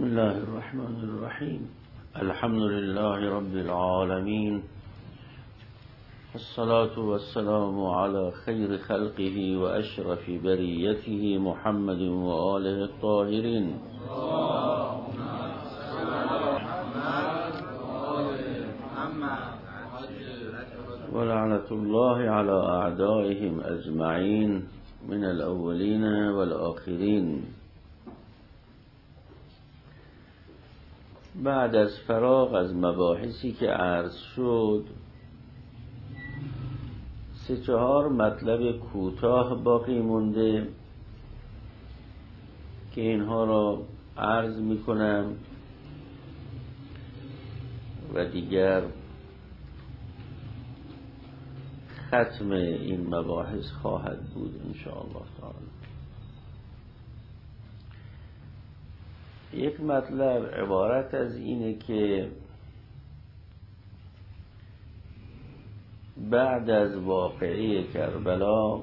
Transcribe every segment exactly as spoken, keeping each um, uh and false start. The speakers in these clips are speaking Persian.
الله الرحمن الرحیم. الحمد لله رب العالمین، الصلاة والسلام على خیر خلقه و اشرف بریته محمد و آله الطاهرین. و لعنة الله على اعدائهم اجمعین من الاولین والآخرین. بعد از فراغ از مباحثی که عرض شد، سه چهار مطلب کوتاه باقی مونده که اینها را عرض میکنم و دیگر ختم این مباحث خواهد بود ان شاء الله تعالی. یک مطلب عبارت از اینه که بعد از واقعه کربلا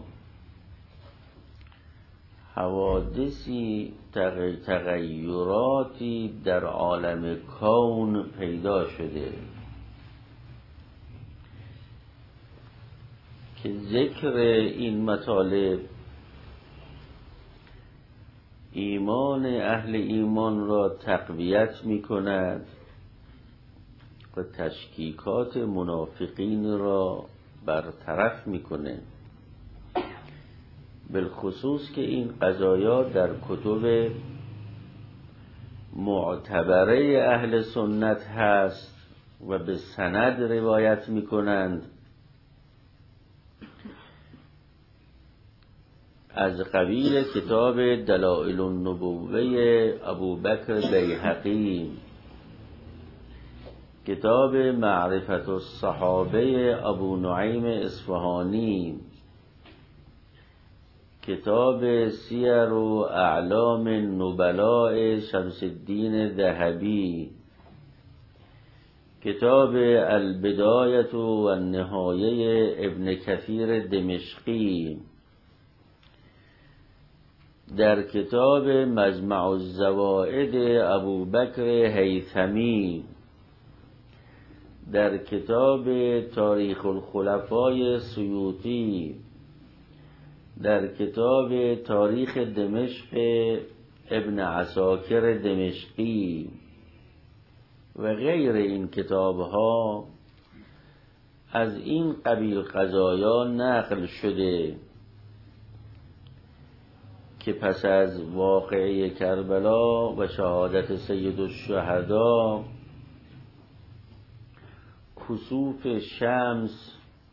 حوادثی تغییراتی در عالم کون پیدا شده که ذکر این مطالب ایمان اهل ایمان را تقویت می کند و تشکیکات منافقین را برطرف می کنه، بالخصوص که این قضایا در کتب معتبره اهل سنت هست و به سند روایت می کنند از قبیل کتاب دلائل النبوه ابوبکر بیهقی، کتاب معرفت الصحابه ابو نعیم اصفهانی، کتاب سیر و اعلام النبلاء شمس الدین ذهبی، کتاب البدایة و النهایه ابن کثیر دمشقی، در کتاب مجمع الزوائد ابوبکر هیثمی، در کتاب تاریخ الخلفای سیوطی، در کتاب تاریخ دمشق ابن عساکر دمشقی و غیر این کتاب ها از این قبیل قضایا نقل شده که پس از واقعه کربلا و شهادت سید الشهدا کسوف شمس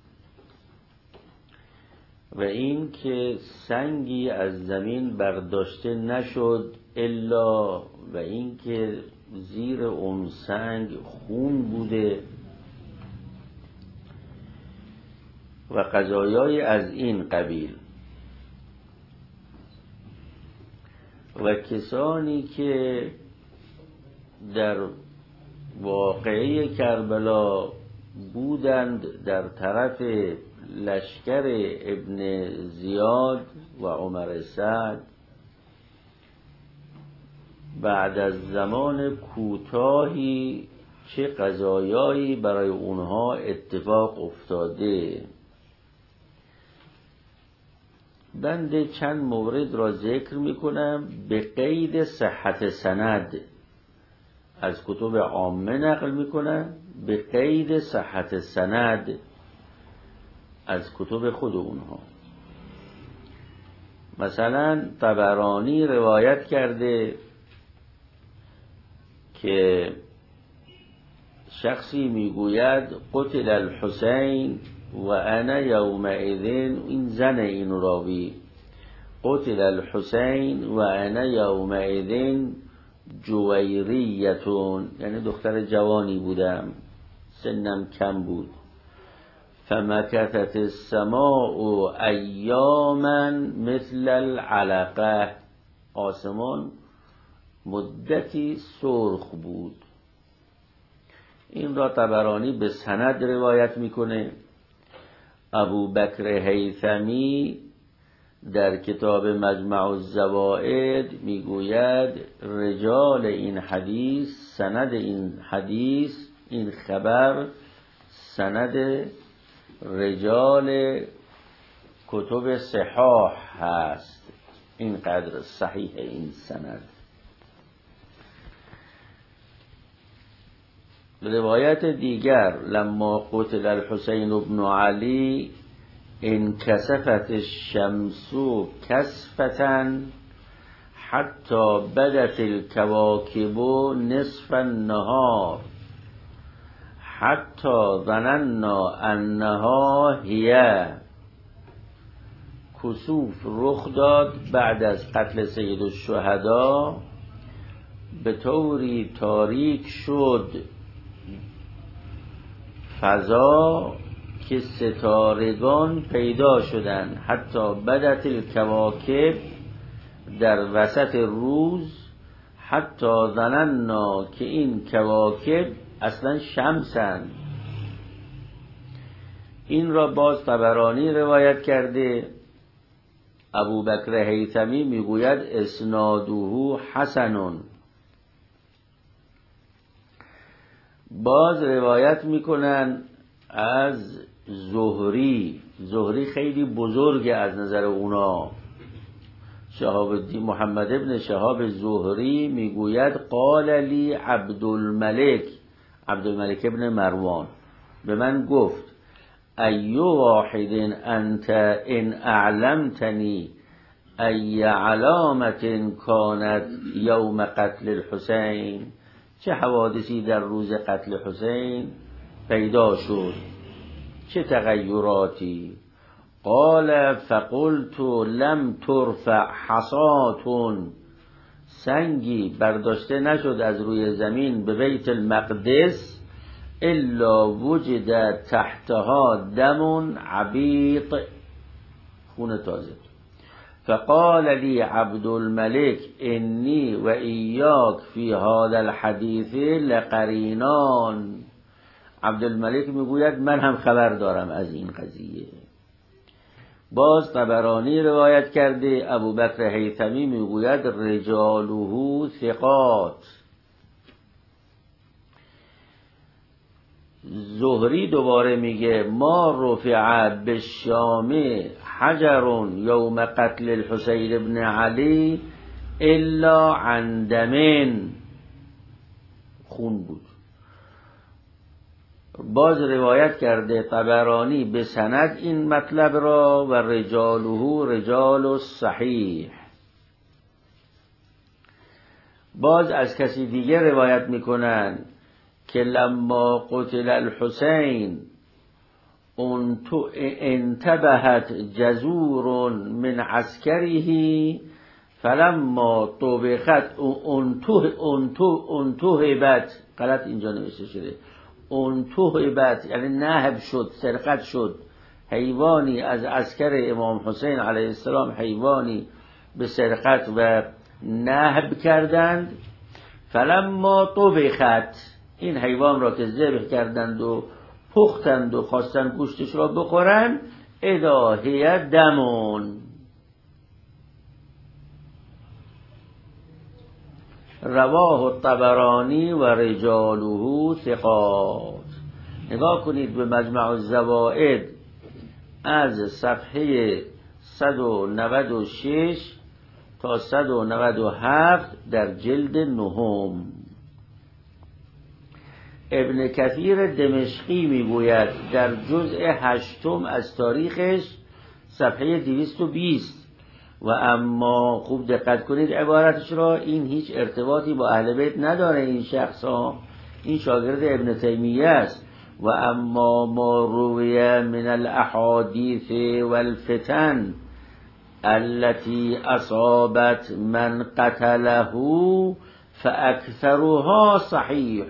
و این که سنگی از زمین برداشته نشد الا و این که زیر اون سنگ خون بوده و قضایای از این قبیل و کسانی که در واقعه کربلا بودند در طرف لشکر ابن زیاد و عمر سعد، بعد از زمان کوتاهی چه قضایایی برای اونها اتفاق افتاده. بنده چند مورد را ذکر میکنم به قید صحت سند، از کتب عامه نقل میکنم به قید صحت سند از کتب خود اونها. مثلا طبرانی روایت کرده که شخصی میگوید قتل الحسین و انا یومئذ، این زن این راوی، قتل الحسین و انا یومئذ جویریتون، یعنی دختر جوانی بودم، سنم کم بود. فمکثت السماء ایاما مثل العلقه، آسمان مدتی سرخ بود. این را طبرانی به سند روایت میکنه. ابو بکر هیثمی در کتاب مجمع الزوائد میگوید رجال این حدیث، سند این حدیث، این خبر سند رجال کتب صحاح هست، اینقدر صحیح این سند. روایت دیگر لما قتل الحسین بن علی انکسفت الشمس کسفة حتی بدت الكواكب نصف النهار حتی ظننا انها هی. کسوف رخ داد بعد از قتل سید الشهدا، به طوری تاریک شد فضا که ستارگان پیدا شدند، حتی بدت الکواکب در وسط روز، حتی ظننا که این کواکب اصلا شمسند. این را باز طبرانی روایت کرده. ابو بکر هیثمی میگوید اسناده حسن. باز روایت میکنن از زهری، زهری خیلی بزرگه از نظر اونا، شهاب الدین محمد ابن شهاب زهری میگوید قال لی عبدالملک، عبدالملک ابن مروان به من گفت ای واحد انت ان اعلمتنی ای علامت کانت یوم قتل الحسین، چه حوادثی در روز قتل حسین پیدا شد، چه تغییراتی؟ قال فقلت لم ترفع حصات، سنگی برداشته نشد از روی زمین به بیت المقدس الا وجد تحتها دم عبیط، خون تازه. فقال لی عبدالملک انی و ایاک فی هذا الحدیث لقرینان. عبدالملک میگوید من هم خبر دارم از این قضیه. باز طبرانی روایت کرده. ابو بکر هیثمی میگوید رجاله ثقات. زهری دوباره میگه ما رفع بالشام حجر یوم قتل الحسین ابن علی الا عن دم، خون بود. باز روایت کرده طبرانی به سند این مطلب را و رجاله رجال الصحیح. باز از کسی دیگه روایت میکنن که لما قتل الحسین انتبهت جزور من عسکره فلما طبخت انتهبت، غلط اینجا نوشته شده، انتهبت یعنی نهب شد، سرقت شد، حیوانی از عسکر امام حسین علیه السلام حیوانی به سرقت و نهب کردند. فلما طبخت، این حیوان را که ذبح کردند و پختند و خواستند گوشتش را بخورند، اذا هی دمون. رواه الطبرانی و رجاله ثقات. نگاه کنید به مجمع الزوائد از صفحه صد و نود و شش تا صد و نود و هفت در جلد نهم. ابن کثیر دمشقی میگوید در جزء هشتم از تاریخش صفحه دویست و بیست و اما خوب دقت کنید عبارتش را، این هیچ ارتباطی با اهل بیت نداره این شخص ها، این شاگرد ابن تیمیه است. و اما ما روی من الاحادیث والفتن التي اصابت من قتله فاکثرها صحیح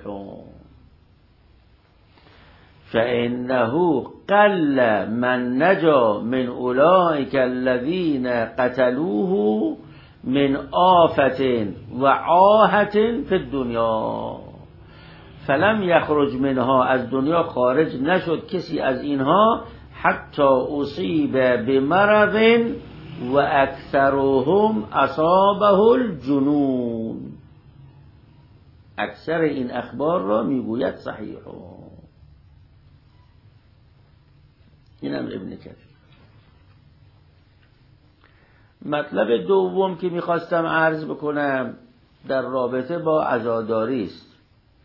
فإنه قل من نجا من أولئك الذين قتلوه من آفة وعاهة في الدنيا فلم يخرج منها، از دنیا خارج نشد کسی از اینها حتی اصیب بمرض و اکثرهم اصابه الجنون. اکثر این اخبار را میگوید صحیح. اینم ابن کثیر. مطلب دوم که میخواستم عرض بکنم در رابطه با عزاداری است.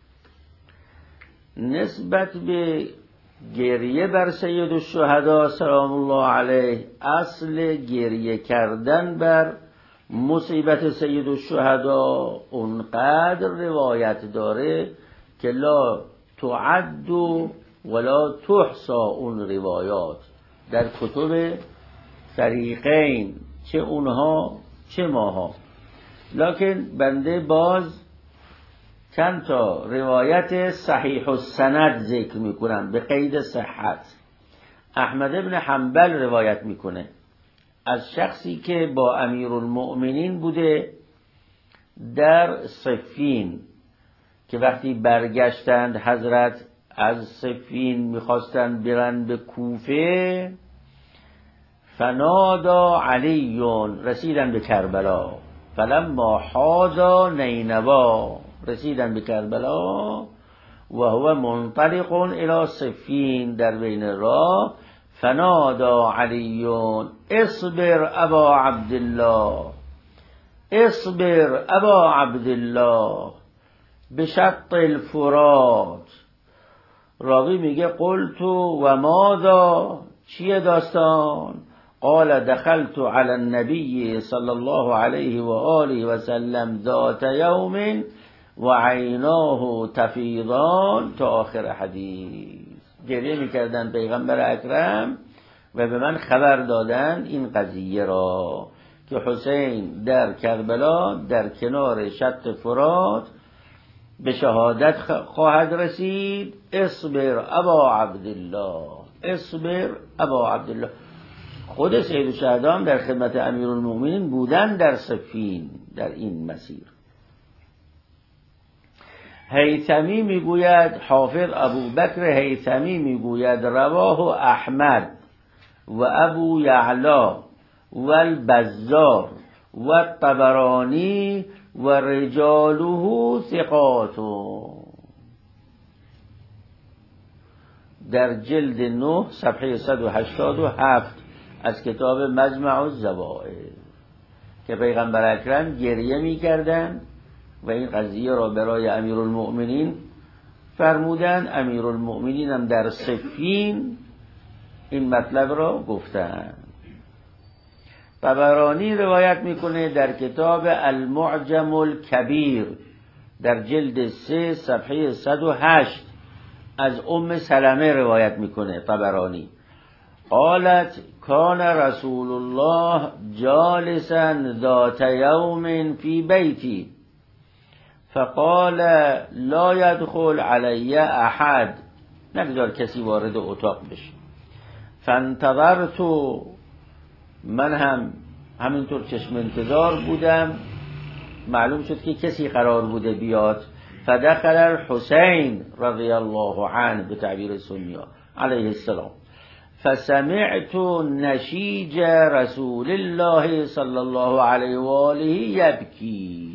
نسبت به گریه بر سید الشهدا سلام الله علیه، اصل گریه کردن بر مصیبت سید الشهدا اونقدر روایت داره که لا تعد ولا تحصى. اون روایات در کتب فریقین، چه اونها چه ماها. لکن بنده باز چند تا روایت صحیح السند ذکر میکنم به قید صحت. احمد بن حنبل روایت میکنه از شخصی که با امیرالمؤمنین بوده در صفین، که وقتی برگشتند حضرت از صفین میخواستند برن به کوفه، فنادا علیون، رسیدن به کربلا، فلما حاذا نینوا، رسیدن به کربلا و هو منطلق الى صفین، در بین راه، فنادا علیون اصبر ابا عبدالله، اصبر ابا عبدالله بشط الفرات. راوی میگه قلت و ماذا، چیه داستان؟ قال دخلت على النبي صلى الله عليه وآله وسلم ذات يوم وعیناه تفیضان، تا آخر حدیث. گریه میکردن پیغمبر اکرم و به من خبر دادن این قضیه را که حسین در کربلا در کنار شط فرات به شهادت خواهد رسید. اصبر ابا عبدالله، اصبر ابا عبدالله. خود سید الشهدا هم در خدمت امیرالمؤمنین بودن در صفین در این مسیر. هیثمی میگوید، حافظ ابو بکر هیثمی میگوید رواه احمد و ابو یعلا و البزار و الطبرانی و رجاله ثقات. در جلد نه صفحه صد و هشتاد و هفت از کتاب مجمع الزوائد که پیغمبر اکرم گریه میکردن و این قضیه را برای امیرالمؤمنین فرمودن. امیرالمؤمنین هم در صفین این مطلب را گفتن. طبرانی روایت میکنه در کتاب المعجم الکبیر در جلد سه صفحه صد و هشت از ام سلمه روایت میکنه طبرانی، قالت کان رسول الله جالسا ذات یوم فی بیتی فقال لا يدخل علی احد، نگذار کسی وارد اتاق بشه. فانتظرت، من هم همینطور چشم انتظار بودم، معلوم شد که کسی قرار بوده بیاد. فدخل الحسین رضی الله عنه به تعبیر سنیا علیه السلام، فسمعت نشیج رسول الله صلی الله علیه و آله یبکی،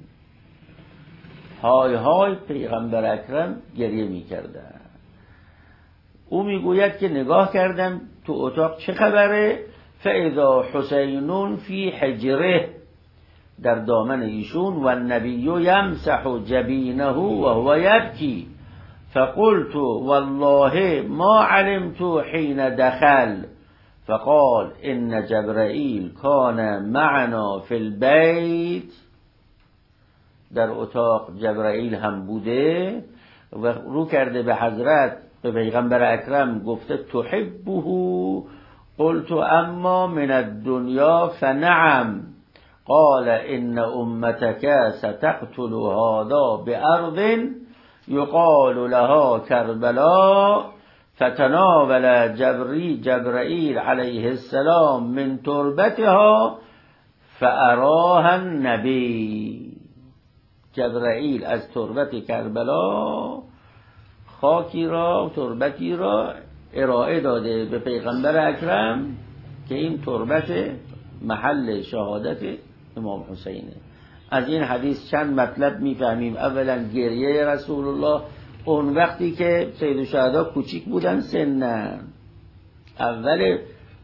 های های پیغمبر اکرم گریه می کردن. او میگوید که نگاه کردم تو اتاق چه خبره؟ فاذا حسینون فی حجره، در دامن ایشون، و النبی یمسح جبینه و هو یبکی. فقلت والله ما علمت حين دخل فقال ان جبرائیل کان معنا فی البیت، در اتاق جبرائیل هم بوده و رو کرده به حضرت، به پیغمبر اکرم گفته تحبه؟ قلت اما من الدنیا فنعم. قال ان امتك ستقتل هذا بارض یقال لها کربلا، فتناول جبری جبرائیل علیه السلام من تربتها فاراها النبی. جبرائیل از تربت کربلا خاکی را، تربتی را ارائه داده به پیغمبر اکرم که این تربت محل شهادت امام حسینه. از این حدیث چند مطلب میفهمیم. اولا گریه رسول الله اون وقتی که سید الشهدا کوچیک بودن سنن، اول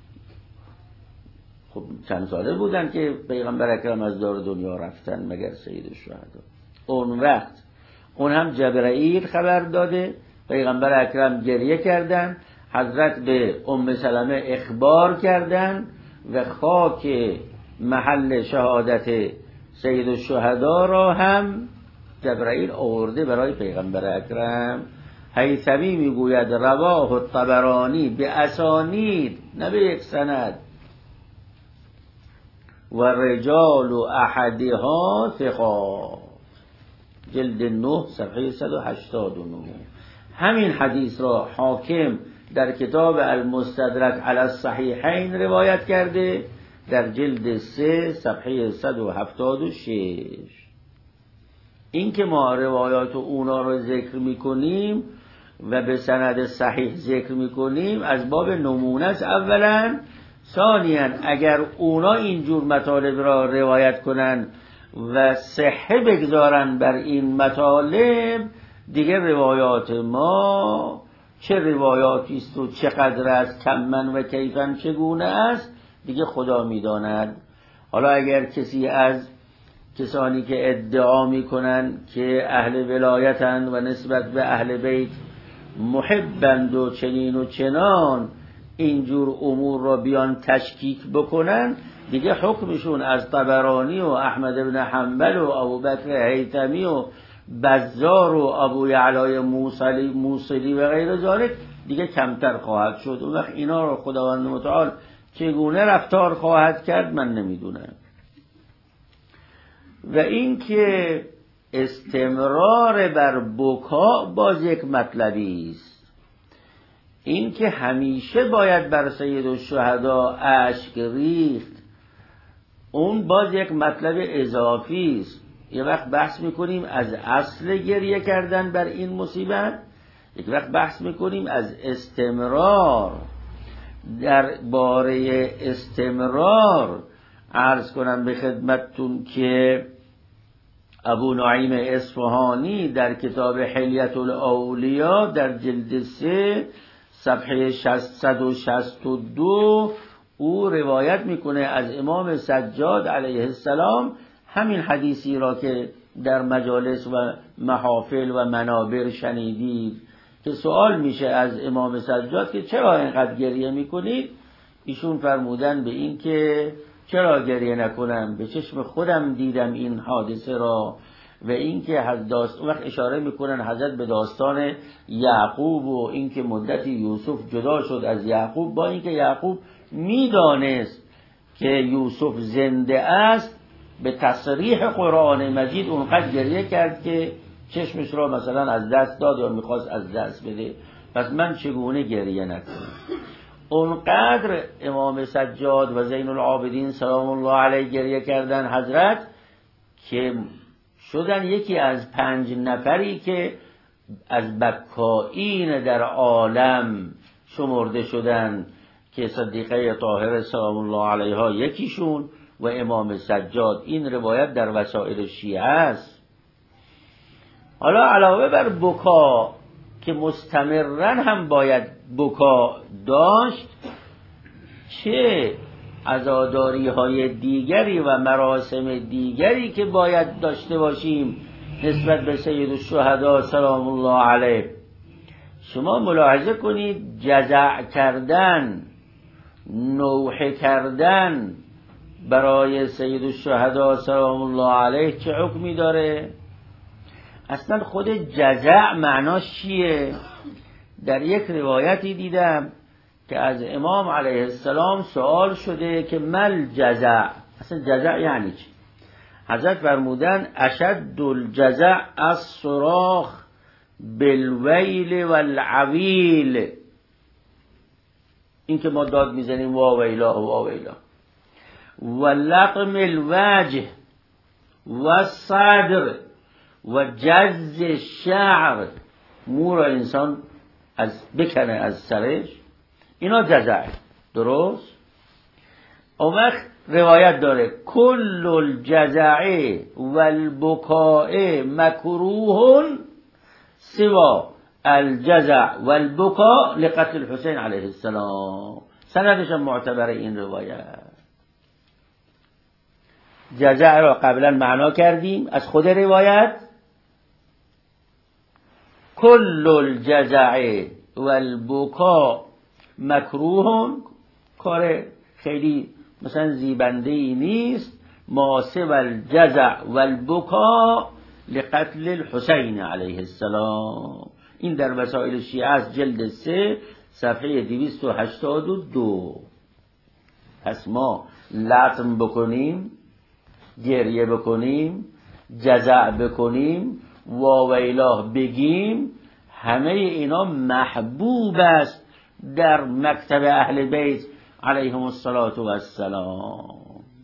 خب چند ساله بودن که پیغمبر اکرم از دار دنیا رفتن مگر سید الشهدا. اون وقت اون هم جبرائیل خبر داده، پیغمبر اکرم گریه کردن، حضرت به ام سلمه اخبار کردن و خاک محل شهادت سید الشهدا را هم جبرائیل آورده برای پیغمبر اکرم. هیثمی میگوید رواه الطبرانی به اسانید، نه به یک سند، و رجال احدها ثقات، جلد نه صفحه صد و هشتاد و نه. همین حدیث را حاکم در کتاب المستدرک علی الصحیحین روایت کرده در جلد سه صفحه صد و هفتاد و شش. این که ما روایات اونا رو ذکر میکنیم و به سند صحیح ذکر میکنیم از باب نمونه است اولا. ثانیاً اگر اونا اینجور مطالب را روایت کنن و صحه بگذارن بر این مطالب، دیگه روایات ما چه روایاتی است و چقدر است، کمن و کیفن چگونه است، دیگه خدا میداند. حالا اگر کسی از کسانی که ادعا میکنن که اهل ولایتند و نسبت به اهل بیت محبند و چنین و چنان اینجور امور را بیان تشکیک بکنن، دیگه حکمشون از طبرانی و احمد بن حنبل و ابوبکر هیثمی و بزار و ابو یعلای موصلی موصلی و غیر ذالک دیگه کمتر خواهد شد. اون وقت اینا رو خداوند متعال چگونه رفتار خواهد کرد من نمیدونم. و این که استمرار بر بکا باز یک مطلبی است. این که همیشه باید بر سید الشهدا اشک ریخت اون باز یک مطلب اضافی است. یک وقت بحث میکنیم از اصل گریه کردن بر این مصیبت، یک وقت بحث میکنیم از استمرار. در باره استمرار عرض کنم به خدمتتون که ابو نعیم اصفهانی در کتاب حلیت الاولیا در جلد سه صفحه ششصد و شصت و دو او روایت میکنه از امام سجاد علیه السلام همین حدیثی را که در مجالس و محافل و منابر شنیدید که سوال میشه از امام سجاد که چرا اینقدر گریه میکنید. ایشون فرمودن به این که چرا گریه نکنم، به چشم خودم دیدم این حادثه را. و این که حضرت وقت اشاره میکنن حضرت به داستان یعقوب و این که مدتی یوسف جدا شد از یعقوب، با اینکه یعقوب میدانست که یوسف زنده است، به تصریح قرآن مجید اونقدر گریه کرد که چشمش را مثلا از دست داد یا میخواست از دست بده. پس من چگونه گریه نکنم؟ اونقدر امام سجاد و زین العابدین سلام الله علیه گریه کردن حضرت که شدن یکی از پنج نفری که از بکائین در عالم شمرده شدن که صدیقه طاهره سلام الله علیها یکیشون و امام سجاد. این روایت در وسائل شیعه است. حالا علاوه بر بکا که مستمرن هم باید بکا داشت، چه عزاداری های دیگری و مراسم دیگری که باید داشته باشیم نسبت به سید الشهدا سلام الله علیه. شما ملاحظه کنید جزع کردن، نوحه کردن برای سید الشهدا سلام الله علیه چه حکمی داره؟ اصلا خود جزع معناش چیه؟ در یک روایتی دیدم که از امام علیه السلام سوال شده که مل جزع، اصلا جزع یعنی چی؟ حضرت فرمودن اشد الجزع الصراخ بالویل والعویل، این که ما داد میزنیم وا ویلا وا ویلا، و لقم الوجه و صدر و جز الشعر، مو را انسان از بکنه از سرش، اینا جزع. درست؟ اون وقت روایت داره کل الجزع والبکاء مکروه سوا الجزع والبکاء لقتل الحسین علیه السلام. سندش هم معتبر این روایت. جزع را قبلا معنا کردیم از خود روایت. کل الجزع والبکاء مکروه، کار خیلی مثلا زیبنده ای نیست. ماسب الجزع والبکاء لقتل الحسین علیه السلام. این در وسائل شیعه است، جلد سه صفحه دویست و هشتاد و دو. پس ما لطم بکنیم، گریه بکنیم، جزع بکنیم، واویلا بگیم، همه اینا محبوب است در مکتب اهل بیت علیهم الصلاة و السلام.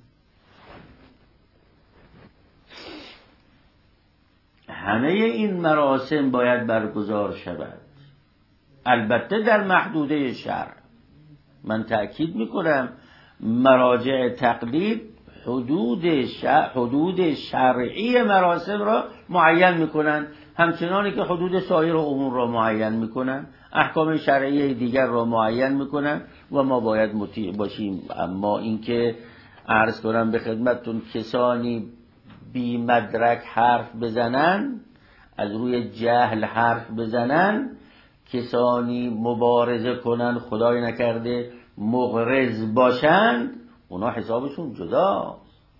همه این مراسم باید برگزار شود، البته در محدوده شرع. من تأکید میکنم مراجع تقلید حدود شرع، حدود شرعی مراسم را معین میکنن، همچنانی که حدود سایر امور را معین میکنن، احکام شرعی دیگر را معین میکنن و ما باید مطیع باشیم. اما اینکه عرض کنم به خدمتتون کسانی بی مدرک حرف بزنن، از روی جهل حرف بزنن، کسانی مبارزه کنن، خدای نکرده مغرض باشند، اونا حسابشون جداست.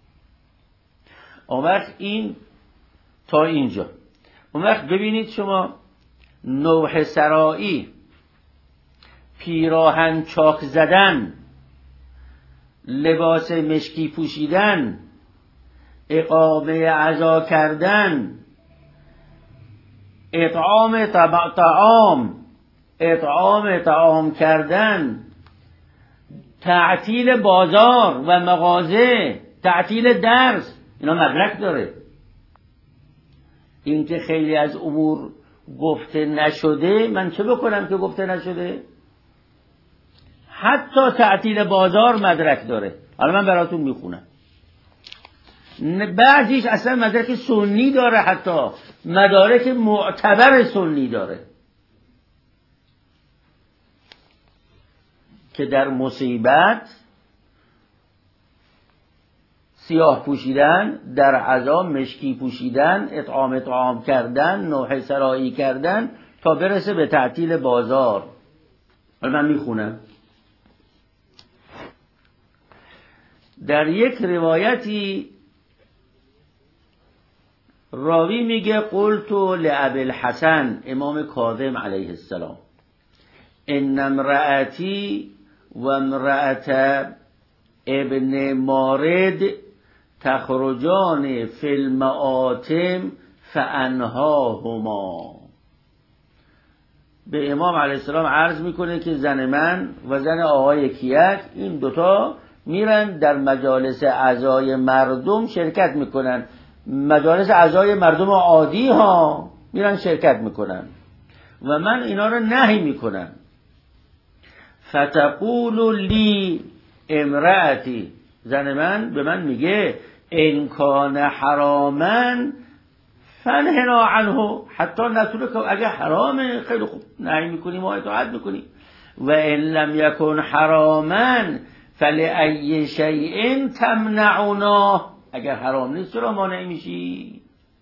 اون وقت این تا اینجا. اون وقت ببینید شما نوح سرایی، پیراهن چاک زدن، لباس مشکی پوشیدن، اقامه عزا کردن، اطعام طعام اطعام طعام کردن، تعطیل بازار و مغازه، تعطیل درس، اینا مدرک داره. این که خیلی از امور گفته نشده، من چه بکنم که گفته نشده؟ حتی تعطیل بازار مدرک داره. حالا من براتون میخونم. بعضیش اصلا مدرک سنی داره، حتی مدارک معتبر سنی داره که در مصیبت سیاه پوشیدن، در عزا مشکی پوشیدن، اطعام طعام کردن، نوحه سرایی کردن تا برسه به تعطیل بازار. حالا من میخونم. در یک روایتی راوی میگه قلت لابی الحسن، امام کاظم علیه السلام، ان امرأتی و امرأت ابن مارد تخرجان فی المآتم فانهاهما. به امام علیه السلام عرض میکنه که زن من و زن آقای کیک، این دوتا میرن در مجالس عزای مردم شرکت میکنن، مجالس عزای مردم عادی ها میرن شرکت میکنن و من اینا رو نهی میکنم. فتقول لی امرأتی، زن من به من میگه ان کان حراما فنهنا عنه، حتی نطوله که اگه حرامه خیلی خوب نهی میکنیم و اطاعت میکنیم، و ان لم یکن حراما فلأی شیء تمنعنا، اگر حرام نیست چرا مانع میشی؟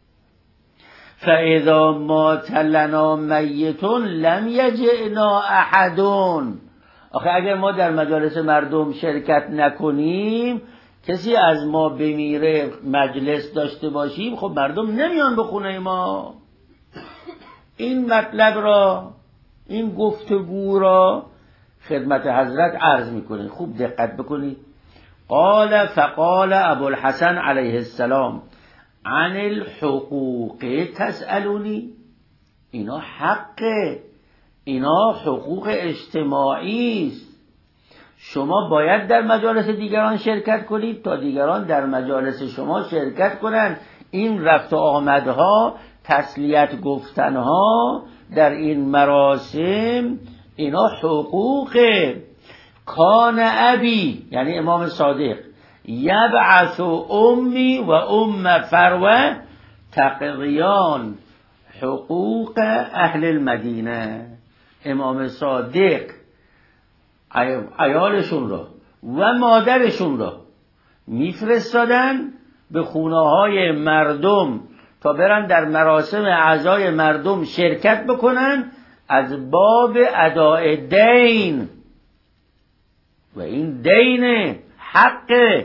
فاذا مات لنا میت لم یجئنا احد، آخه اگر ما در مجالس مردم شرکت نکنیم، کسی از ما بمیره مجلس داشته باشیم، خب مردم نمیان به خونه ما. این مطلب را، این گفتگو را خدمت حضرت عرض میکنه. خوب دقت بکنید. قال فقال ابو الحسن علیه السلام عن الحقوق تسألونی، اینا حقه، اینا حقوق اجتماعی است. شما باید در مجالس دیگران شرکت کنید تا دیگران در مجالس شما شرکت کنند. این رفت و آمدها، تسلیت گفتنها در این مراسم، اینا حقوقه. کان ابی، یعنی امام صادق، یبعث امی و ام فروه تقضیان حقوق اهل المدینه. امام صادق عیالشون را و مادرشون را میفرستادن به خونه های مردم تا برن در مراسم عزای مردم شرکت بکنن از باب اداء دین، و این دین حقه.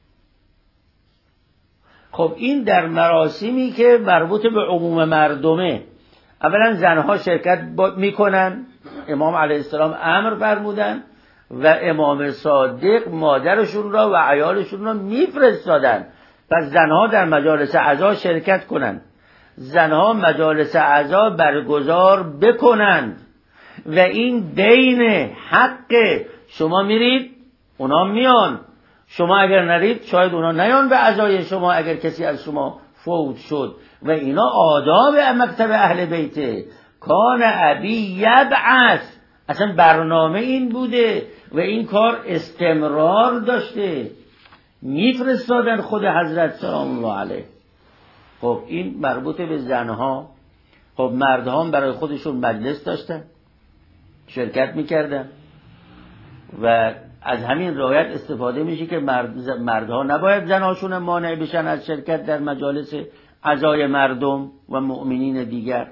خب این در مراسمی که مربوط به عموم مردمه، اولا زنها شرکت میکنن، امام علیه السلام امر فرمودن و امام صادق مادرشون را و عیالشون را میفرستادن. پس زنها در مجالس عزا شرکت کنند، زنها مجالس عزا برگزار بکنند و این دین حق. شما میرید اونا میان، شما اگر نرید شاید اونا نیان به عزای شما اگر کسی از شما فوت شد. و اینا آداب مکتب اهل بیته. کان ابی یبعث، اصلا برنامه این بوده و این کار استمرار داشته، میفرستادن خود حضرت سلام الله علیه. خب این مربوط به زنها. خب مردها هم برای خودشون مجلس داشتن، شرکت میکردن و از همین روایت استفاده میشه که مرد مردها نباید زنهاشون مانع بشن از شرکت در مجالس عزای مردم و مؤمنین دیگر.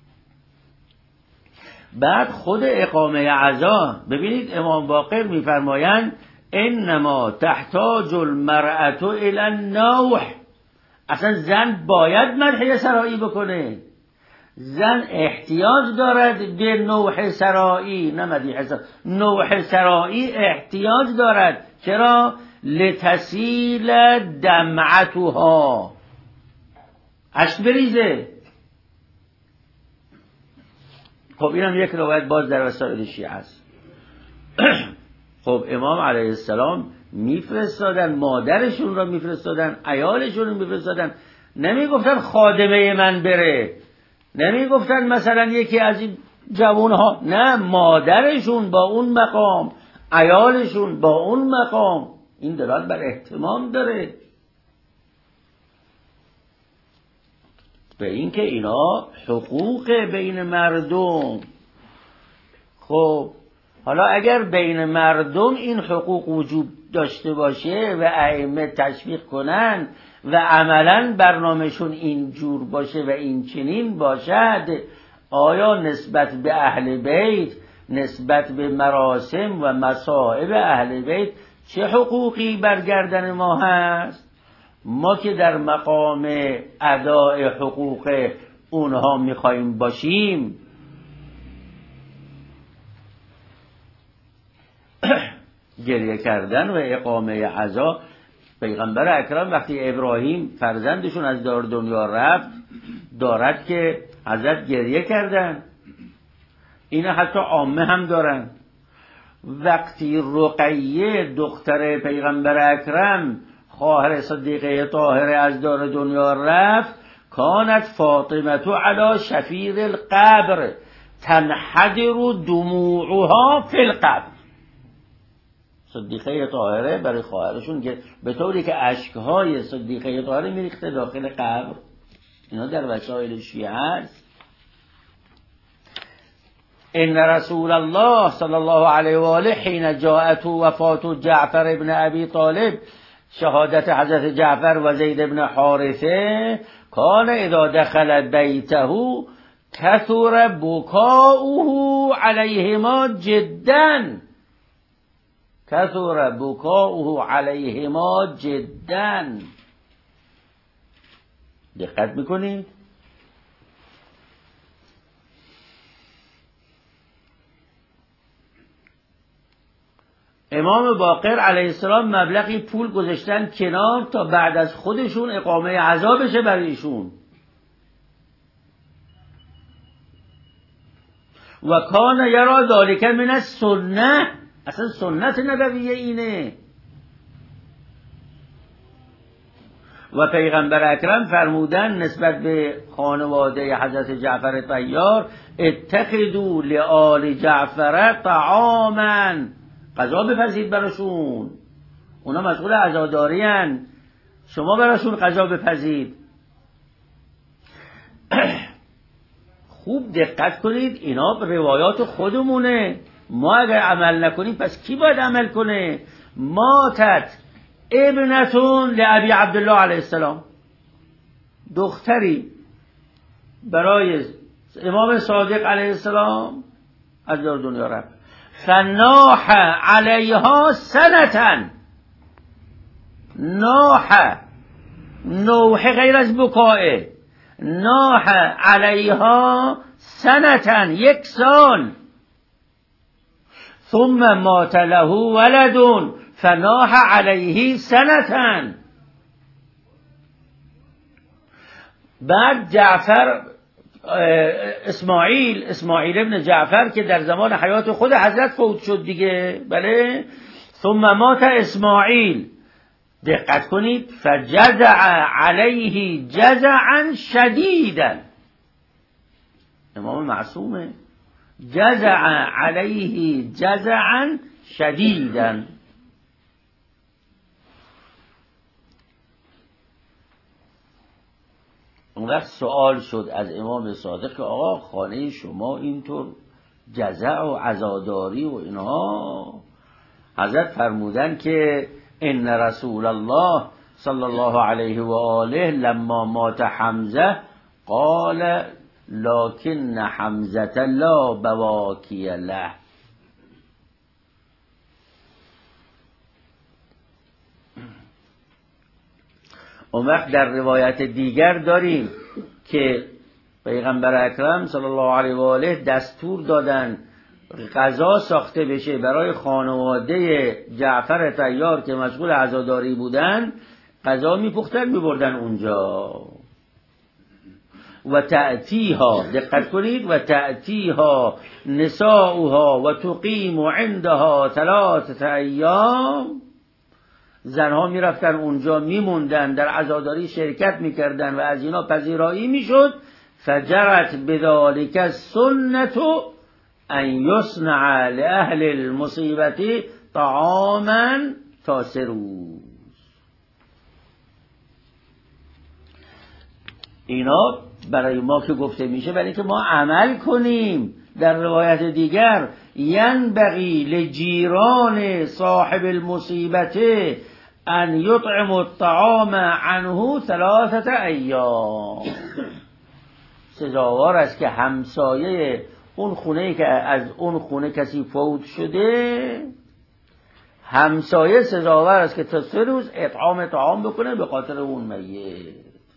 بعد خود اقامه عزا، ببینید امام باقر میفرمایند انما تحتاج المرأة الى النوح. اصلا زن باید مدح سرایی بکنه، زن احتیاج دارد به نوح سرایی، نه مدیح سرایی، نوح سرایی احتیاج دارد. چرا؟ لتسیل دمعتها، اشک بریزه. خب اینم یک روایت باز در وسائل شیعه است. خب امام علیه السلام میفرستادن، مادرشون را میفرستادن، عیالشون را میفرستادن. نمیگفتن خادمه من بره، نمیگفتن مثلا یکی از این جوانها، نه، مادرشون با اون مقام، عیالشون با اون مقام. این دلالت بر اهتمام داره به این که اینا حقوق بین مردم. خب حالا اگر بین مردم این حقوق وجود داشته باشه و ائمه تشویق کنن و عملا برنامهشون این جور باشه و این چنین باشد، آیا نسبت به اهل بیت، نسبت به مراسم و مصائب اهل بیت چه حقوقی برگردن ما هست؟ ما که در مقام اداء حقوق اونها میخواییم باشیم. گریه کردن و اقامه عزا، پیغمبر اکرم وقتی ابراهیم فرزندشون از دار دنیا رفت دارد که حضرت گریه کردن. اینا حتی عامه هم دارن. وقتی رقیه دختر پیغمبر اکرم خواهر صدیقه طاهره از دار دنیا رفت، کانت فاطمه علی شفیر القبر تنحدر دموعها فی القبر. صدیقه طاهره برای خواهرشون به طوری که اشکهای صدیقه طاهره میریخته داخل قبر. اینا در وسائل شیعه است. ان رسول الله صلی الله علیه و آله حین جاءته وفات جعفر ابن ابی طالب، شهادت حضرت جعفر و زید ابن حارثه، کان اذا دخل بیته کثر بکاؤه علیهما جدا، کثر بکاؤه علیهما جدا. دقت میکنید؟ امام باقر علیه السلام مبلغی پول گذاشتن کنار تا بعد از خودشون اقامه عزا بشه برای ایشون. و کان یرا ذالک من السنه، اصلا سنت نبویه اینه. و پیغمبر اکرم فرمودن نسبت به خانواده حضرت جعفر طیار، اتخذوا لآل جعفر طعاما، غذا بپزید براشون. اونا مشغول عزاداری هن، شما براشون قضا بپذید. خوب دقت کنید، اینا روایات خودمونه، ما اگر عمل نکنیم پس کی باید عمل کنه؟ ماتت ابنتون لابی عبدالله علیه السلام، دختری برای امام صادق علیه السلام از دار دنیا رفت. فناح علیها سنتن، ناح نوح غیر از بکائه، ناح علیها سنتن، یک سال. ثم مات له ولد فناح علیه سنتن. بعد جعفر اسماعیل اسماعیل ابن جعفر که در زمان حیات خود حضرت فوت شد دیگه، بله. ثم مات اسماعیل، دقت کنید، فجزع علیه جزعا شدیدا، امام معصومه، جزع علیه جزعا شدیدا. اون وقت سوال شد از امام صادق که آقا خانه شما اینطور جزع و عزاداری و اینها، حضرت فرمودن که ان رسول الله صلی الله علیه و آله لما مات حمزه قال لكن حمزه لا بواکی له. اون وقت در روایت دیگر داریم که پیغمبر اکرم صلی الله علیه و آله دستور دادن غذا ساخته بشه برای خانواده جعفر طیار که مشغول عزاداری بودن، غذا میپختن میبردن اونجا. و تأتیها، دقت کنید، و تأتیها نساؤها و تقیم عندها ثلاثه ایام، زنها میرفتن اونجا میموندن، در عزاداری شرکت میکردن و از اینا پذیرایی میشد. فجرت بذالک السنة ان یصنع لاهل المصیبت طعاما تا سه روز. اینا برای ما که گفته میشه برای اینکه ما عمل کنیم. در روایت دیگر ینبغی لجیران صاحب المصیبت ان یطعم الطعام عنه ثلاثه ایام. سزاوار است که همسایه اون خونه که از اون خونه کسی فوت شده، همسایه سزاوار است که تا سه روز اطعام طعام بکنه به خاطر اون میت.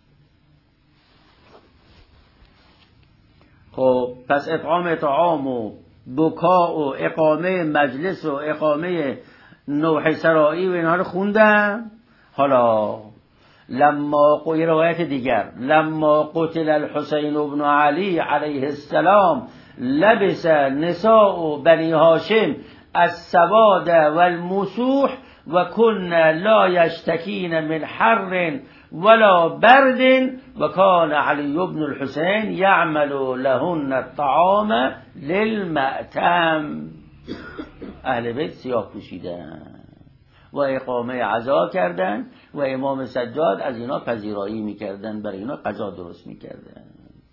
خب پس اطعام طعام و بکا و اقامه مجلس و اقامه نوح سرایی و اینها رو خوندم. حالا لما قوی روایت دیگر لما قتل الحسین ابن علی علیه السلام لبس نساء بنی هاشم السواد والمسوح و کن لا یشتکین من حر ولا برد و کان علی ابن الحسین یعمل لهن الطعام للمأتم. اهل بیت سیاه پوشیدن و اقامه عزا کردن و امام سجاد از اینا پذیرایی میکردن، برای اینا غذا درست میکردن.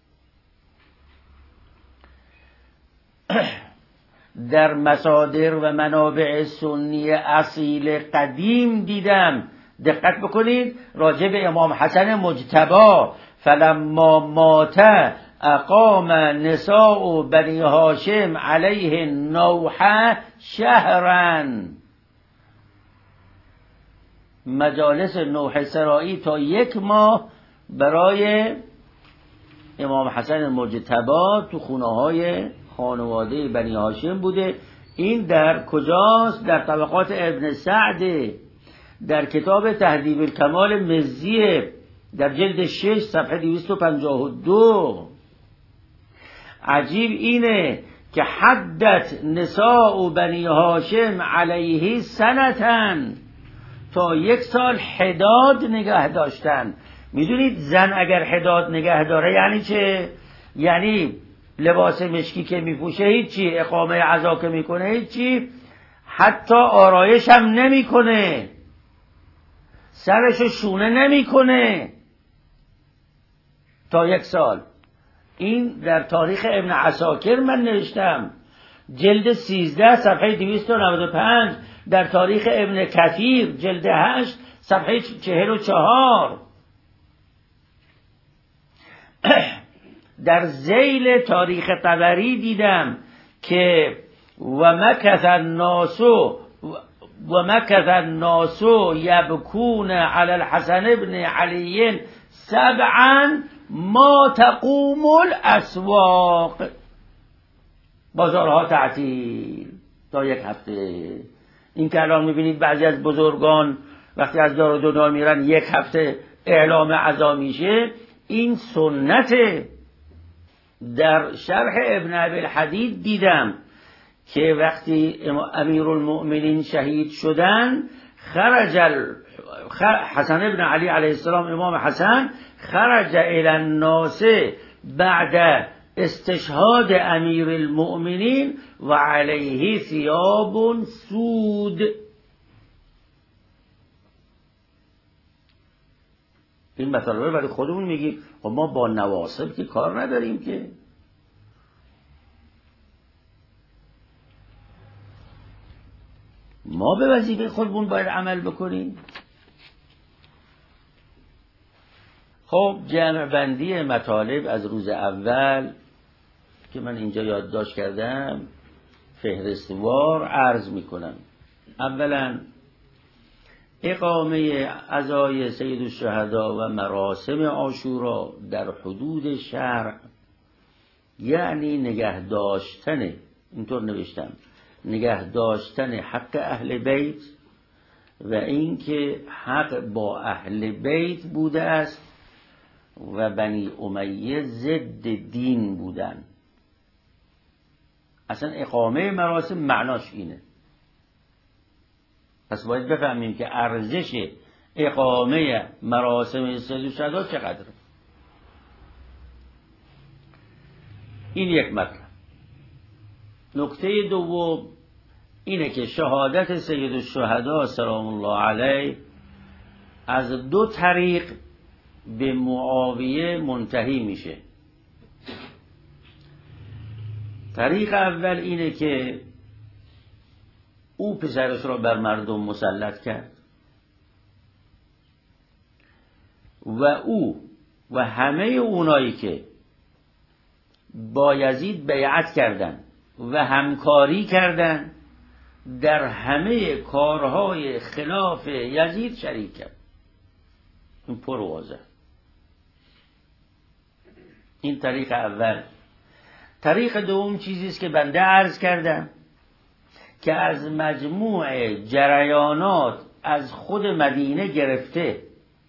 در مصادر و منابع سنی اصیل قدیم دیدم، دقت بکنید، راجع به امام حسن مجتبی فلما مات اقام نساء بنی هاشم علیه نوح شهرن. مجالس نوح سرایی تا یک ماه برای امام حسن مجتبی تو خونه های خانواده بنی هاشم بوده. این در کجاست؟ در طبقات ابن سعد، در کتاب تهذیب الکمال مزیه، در جلد شش صفحه دویست و پنجاه و دو. عجیب اینه که حدت نساء بنی هاشم علیه سنتن، تا یک حداد حداد نگه داشتن. میدونید زن اگر حداد نگه داره یعنی چه؟ یعنی لباس مشکی که میپوشه هیچی، اقامه عزا که میکنه هیچی، حتی آرایش هم نمیکنه. سرشو شونه نمیکنه تا یک سال. این در تاریخ ابن عساکر من نوشتم، جلد سیزده صفحه دویست و نود و پنج، در تاریخ ابن کثیر جلد هشت صفحه چهل و چهار، در ذیل تاریخ طبری دیدم که و مکث الناس و مکث الناس یبکون علی الحسن ابن علی سبعا ما تقوم الاسواق، بازارها تعطیل تا یک هفته. این که الان میبینید بعضی از بزرگان وقتی از دار و دنیا میرن یک هفته اعلام عزا میشه، این سنته. در شرح ابن ابی الحدید دیدم که وقتی امیرالمؤمنین شهید شدن، خرج حسن ابن علی علیه السلام، امام حسن، خرج الی الناس بعد استشهاد امیر المؤمنین و علیه ثیاب سود. این مطالبه برای خودمون میگیم، خب ما با نواصب که کار نداریم که. ما به وظیفه خودمون باید عمل بکنیم. خب جمع بندی مطالب از روز اول که من اینجا یادداشت کردم فهرستوار عرض میکنم. اولا اقامه عزای سید الشهدا و مراسم عاشورا در حدود شرع، یعنی نگه داشتن، اینطور نوشتم، نگه داشتن حق اهل بیت و اینکه حق با اهل بیت بوده است و بنی امیه ضد دین بودن. اصلا اقامه مراسم معناش اینه. پس باید بفهمیم که ارزش اقامه مراسم سید الشهدا چقدره. این یک مطلب. نکته دوم اینه که شهادت سید الشهدا سلام الله علیه از دو طریق به معاویه منتهی میشه. طریق اول اینه که او پسرش را بر مردم مسلط کرد و او و همه اونایی که با یزید بیعت کردند و همکاری کردند در همه کارهای خلاف یزید شریک کرد. این پر واضح. این طریق اول. طریق دوم چیزی است که بنده عرض کردم که از مجموع جریانات از خود مدینه گرفته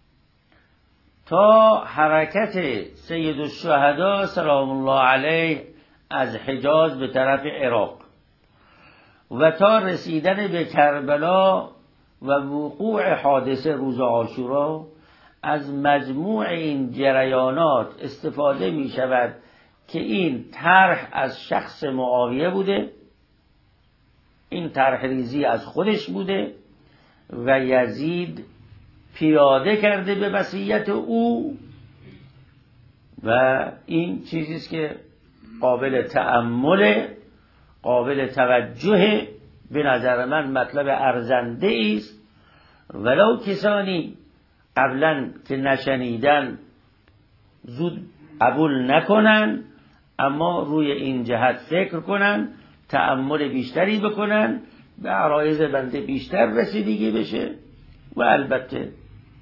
تا حرکت سید الشهدا سلام الله علیه از حجاز به طرف عراق و تا رسیدن به کربلا و وقوع حادثه روز عاشورا، از مجموع این جریانات استفاده می شود که این طرح از شخص معاویه بوده، این طرح ریزی از خودش بوده و یزید پیاده کرده به وصیت او و این چیزی است که قابل تأمل، قابل توجه، به نظر من مطلب ارزنده است. ولو کسانی قبلا که نشنیدن زود قبول نکنن، اما روی این جهت فکر کنن، تأمل بیشتری بکنن، به عرایض بنده بیشتر رسیدگی بشه و البته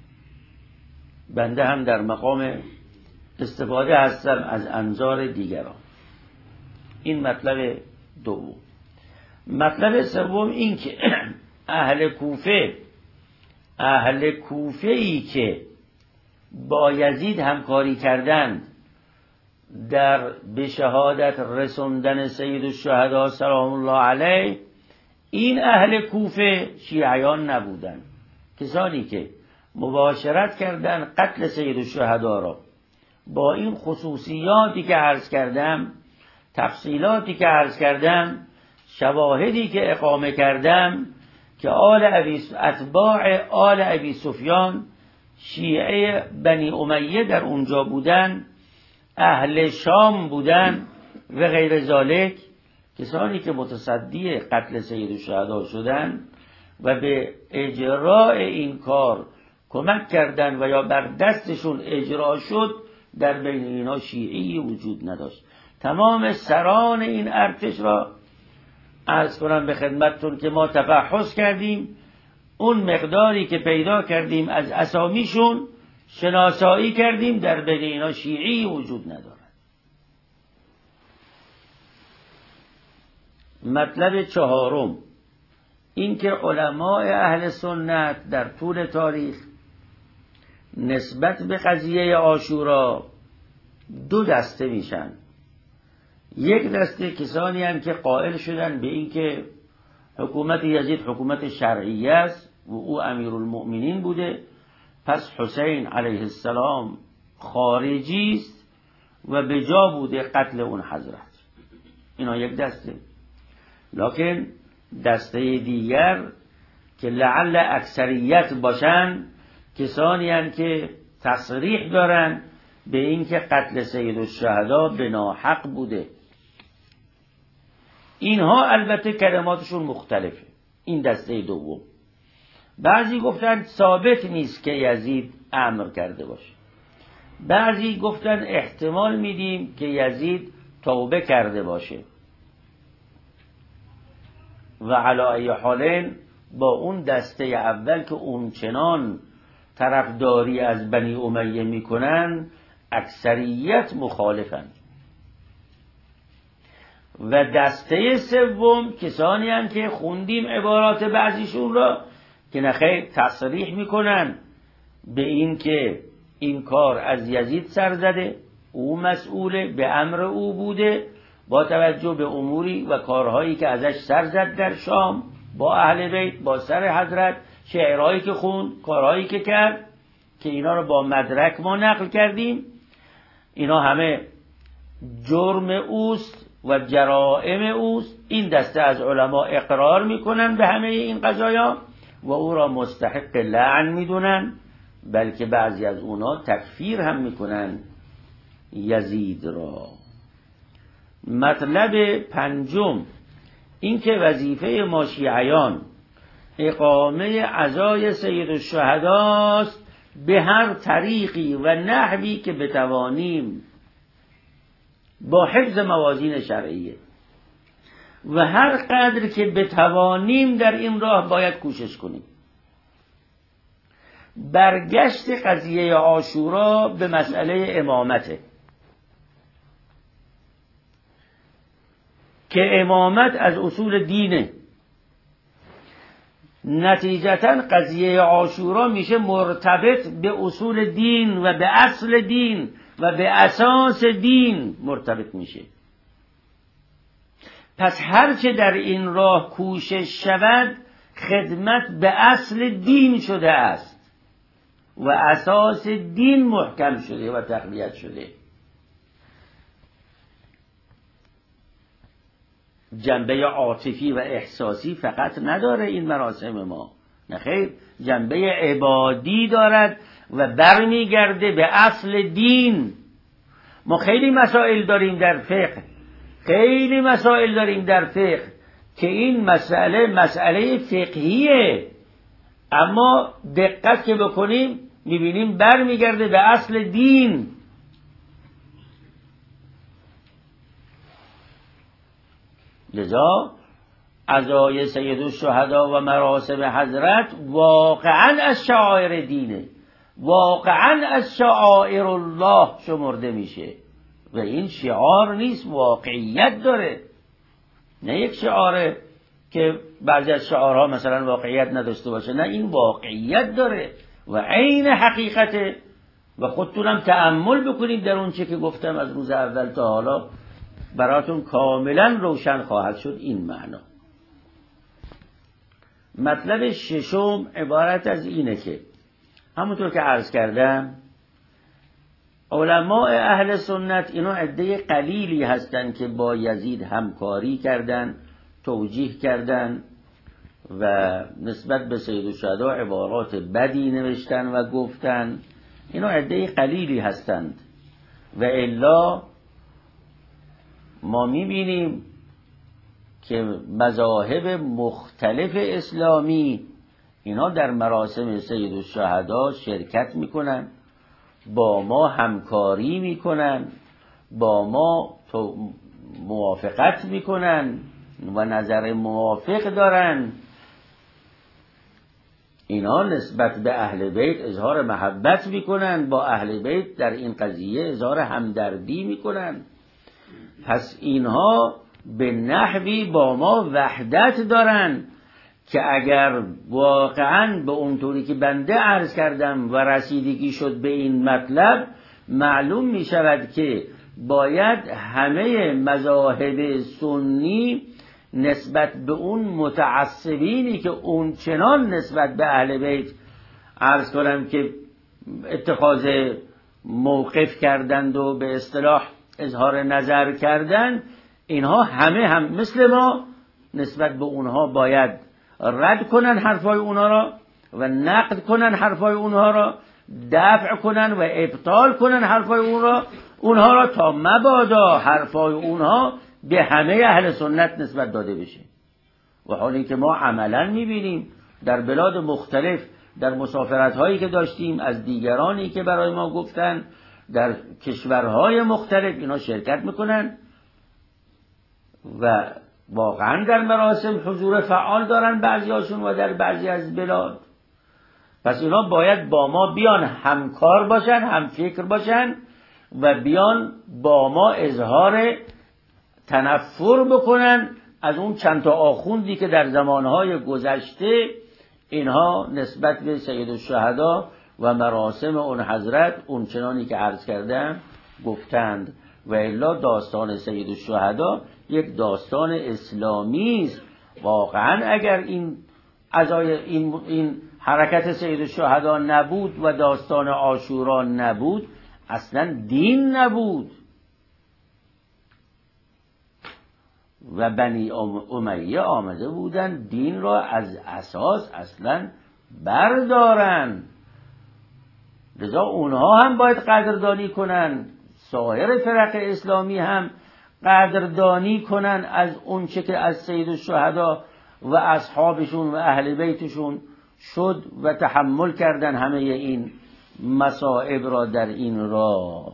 بنده هم در مقام استفاده هستم از انظار دیگران. این مطلب دوم. مطلب سوم این که اهل کوفه اهل کوفه ای که با یزید همکاری کردند در به شهادت رسوندن سید الشهدا سلام الله علیه، این اهل کوفه شیعیان نبودند. کسانی که مباشرت کردند قتل سید الشهدا را با این خصوصیاتی که عرض کردم، تفصیلاتی که عرض کردم، شواهدی که اقامه کردم، که آل ابی اتباع آل ابی سفیان شیعه بنی امیه در اونجا بودن، اهل شام بودن و غیر ذالک، کسانی که متصدی قتل سید الشهدا شدن و به اجراء این کار کمک کردن و یا بر دستشون اجرا شد، در بین اینا شیعی وجود نداشت. تمام سران این ارتش را عرض کنم به خدمتتون که ما تفحص کردیم، اون مقداری که پیدا کردیم از اسامیشون شناسایی کردیم، در بین اینا شیعی وجود ندارد. مطلب چهارم این که علماء اهل سنت در طول تاریخ نسبت به قضیه عاشورا دو دسته میشن. یک دسته کسانی هم که قائل شدن به این که حکومت یزید حکومت شرعیه است و او امیرالمؤمنین بوده، پس حسین علیه السلام خارجی است و به جا بوده قتل اون حضرت. اینا یک دسته. لکن دسته دیگر که لعل اکثریت باشن، کسانی هستند که تصریح دارن به این که قتل سید الشهدا به ناحق بوده. اینها البته کلماتشون مختلفه. این دسته دوم. بعضی گفتن ثابت نیست که یزید امر کرده باشه، بعضی گفتن احتمال میدیم که یزید توبه کرده باشه و علی ای حالین با اون دسته اول که اون چنان طرفداری از بنی امیه میکنن اکثریت مخالفن. و دسته سوم کسانی هم که خوندیم عبارات بعضیشون را که نخیر تصریح میکنن به این که این کار از یزید سر زده، او مسئوله، به امر او بوده، با توجه به اموری و کارهایی که ازش سر زد در شام با اهل بیت، با سر حضرت، شعرهایی که خوند، کارهایی که کرد، که اینا رو با مدرک ما نقل کردیم. اینا همه جرم اوست و جرائم اوست. این دسته از علما اقرار میکنن به همه این قضایا و او را مستحق لعن میدونن، بلکه بعضی از اونا تکفیر هم میکنن یزید را. مطلب پنجم این که وظیفه ما شیعیان اقامه عزای سید الشهداست به هر طریقی و نحوی که بتوانیم، با حفظ موازین شرعیه، و هر قدر که بتوانیم در این راه باید کوشش کنیم. برگشت قضیه عاشورا به مسئله امامته که امامت از اصول دینه، نتیجتا قضیه عاشورا میشه مرتبط به اصول دین و به اصل دین و به اساس دین مرتبط میشه. پس هرچه در این راه کوشش شود خدمت به اصل دین شده است و اساس دین محکم شده و تقویت شده. جنبه عاطفی و احساسی فقط نداره این مراسم ما، نخیر، جنبه عبادی دارد و برمیگرده به اصل دین. ما خیلی مسائل داریم در فقه، خیلی مسائل داریم در فقه که این مسئله مسئله فقهیه، اما دقت که بکنیم میبینیم برمیگرده به اصل دین. لذا عزای سید الشهدا و مراسم حضرت واقعا از شعائر دینه، واقعا از شعائر الله شمرده میشه و این شعار نیست، واقعیت داره. نه یک شعاره که بعضی از شعارها مثلا واقعیت نداشته باشه، نه، این واقعیت داره و عین حقیقته. و خودتونم تأمل بکنید در اون چه که گفتم از روز اول تا حالا، براتون کاملا روشن خواهد شد این معنا. مطلب ششم عبارت از اینه که همونطور که عرض کردم علماء اهل سنت اینا عده قلیلی هستن که با یزید همکاری کردن، توجیه کردن و نسبت به سید الشهدا عبارات بدی نوشتن و گفتن. اینا عده قلیلی هستند و الا ما میبینیم که مذاهب مختلف اسلامی اینا در مراسم سید الشهدا شرکت میکنن، با ما همکاری میکنن، با ما موافقت میکنن و نظر موافق دارن. اینا نسبت به اهل بیت اظهار محبت میکنن، با اهل بیت در این قضیه اظهار همدردی میکنن. پس اینها به نحوی با ما وحدت دارن که اگر واقعا به اونطوری که بنده عرض کردم و رسیدگی شد به این مطلب، معلوم می شود که باید همه مذاهب سنی نسبت به اون متعصبینی که اون چنان نسبت به اهل بیت عرض کنم که اتخاذ موقف کردند و به اصطلاح اظهار نظر کردند، اینها همه هم مثل ما نسبت به اونها باید رد کنن حرفای اونها را و نقد کنن حرفای اونها را، دفع کنن و ابطال کنن حرفای اون را اونها را تا مبادا حرفای اونها به همه اهل سنت نسبت داده بشه. و حالی که ما عملا میبینیم در بلاد مختلف، در مسافرت هایی که داشتیم از دیگرانی که برای ما گفتن، در کشورهای مختلف اینا شرکت میکنن و واقعا در مراسم حضور فعال دارن بعضی هاشون و در بعضی از بلاد. پس اینا باید با ما بیان همکار باشن، هم فکر باشن و بیان با ما اظهار تنفر بکنن از اون چند تا آخوندی که در زمانهای گذشته اینها نسبت به سید الشهدا و مراسم اون حضرت اون چنانی که عرض کردم گفتند. و الا داستان سید الشهدا یک داستان اسلامی است. واقعا اگر این عزای این, این حرکت سید الشهدا نبود و داستان عاشورا نبود، اصلا دین نبود و بنی امیه آمده بودن دین را از اساس اصلا بردارن. لذا اونها هم باید قدردانی کنن، سایر فرق اسلامی هم قدردانی کنن از اون چه که از سید الشهدا و اصحابشون و اهل بیتشون شد و تحمل کردن همه این مصائب را در این راه.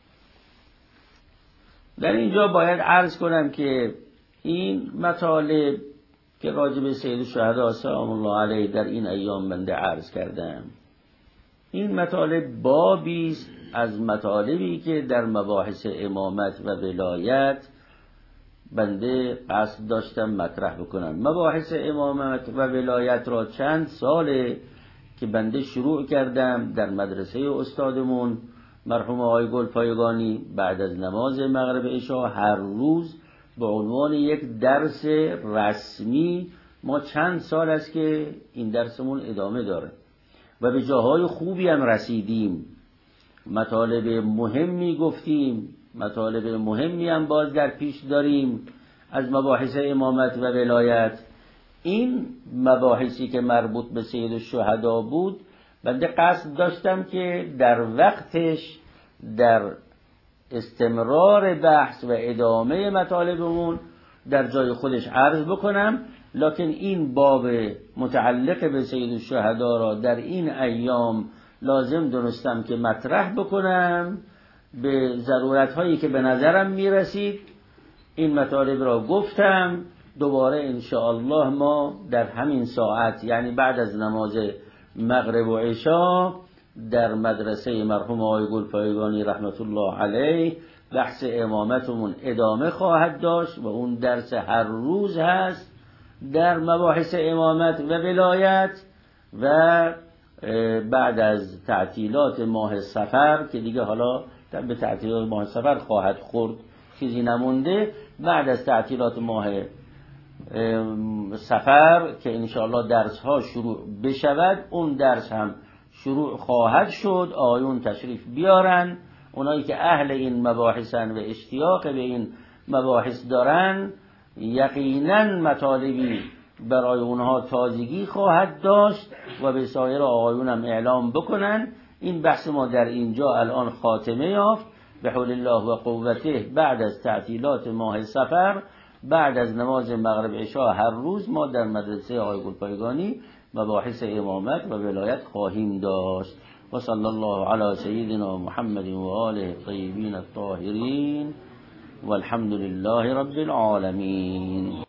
در اینجا باید عرض کنم که این مطالب که راجع به سید الشهدا سلام الله علیه در این ایام بنده عرض کردم، این مطالب بابی است از مطالبی که در مباحث امامت و ولایت بنده قصد داشتم مطرح بکنم. مباحث امامت و ولایت را چند ساله که بنده شروع کردم در مدرسه استادمون مرحوم آقای گلپایگانی بعد از نماز مغرب عشا هر روز به عنوان یک درس رسمی. ما چند سال است که این درسمون ادامه داره و به جاهای خوبی هم رسیدیم، مطالب مهمی گفتیم، مطالب مهمی هم باز در پیش داریم از مباحث امامت و ولایت. این مباحثی که مربوط به سید الشهدا بود بنده قصد داشتم که در وقتش در استمرار بحث و ادامه مطالبمون در جای خودش عرض بکنم، لکن این باب متعلق به سید الشهدا را در این ایام لازم دونستم که مطرح بکنم به ضرورت هایی که به نظرم میرسید. این مطالب را گفتم. دوباره انشاءالله ما در همین ساعت، یعنی بعد از نماز مغرب و عشا، در مدرسه مرحوم آقای گلپایگانی رحمت الله علیه بحث امامتمون ادامه خواهد داشت و اون درس هر روز هست در مباحث امامت و ولایت. و بعد از تعطیلات ماه صفر که دیگه حالا به تعطیلات ماه صفر خواهد خورد، چیزی نمونده، بعد از تعطیلات ماه صفر که انشاءالله درس ها شروع بشود، اون درس هم شروع خواهد شد. آیون تشریف بیارن، اونایی که اهل این مباحثن و اشتیاق به این مباحث دارن، یقینا مطالبی برای اونها تازگی خواهد داشت و به سایر آقایونم اعلام بکنن. این بحث ما در اینجا الان خاتمه یافت به حول الله و قوته. بعد از تعطیلات ماه صفر، بعد از نماز مغرب عشا، هر روز ما در مدرسه آقای گلپایگانی مباحث امامت و ولایت خواهیم داشت. و صلی الله علی سیدنا محمد و آله الطیبین الطاهرین والحمد لله رب العالمین.